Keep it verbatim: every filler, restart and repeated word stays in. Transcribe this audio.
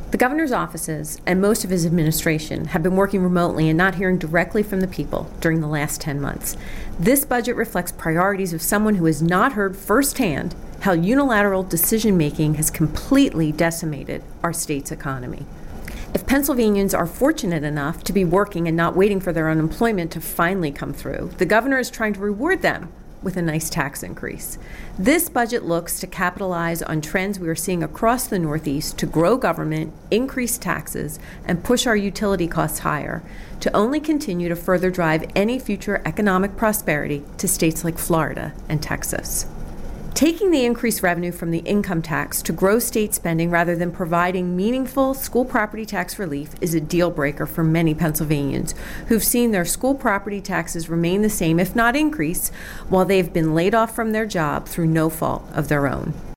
The governor's offices and most of his administration have been working remotely and not hearing directly from the people during the last ten months. This budget reflects priorities of someone who has not heard firsthand how unilateral decision-making has completely decimated our state's economy. If Pennsylvanians are fortunate enough to be working and not waiting for their unemployment to finally come through, the governor is trying to reward them with a nice tax increase. This budget looks to capitalize on trends we are seeing across the Northeast to grow government, increase taxes, and push our utility costs higher, to only continue to further drive any future economic prosperity to states like Florida and Texas. Taking the increased revenue from the income tax to grow state spending rather than providing meaningful school property tax relief is a deal breaker for many Pennsylvanians who've seen their school property taxes remain the same, if not increase, while they've been laid off from their job through no fault of their own.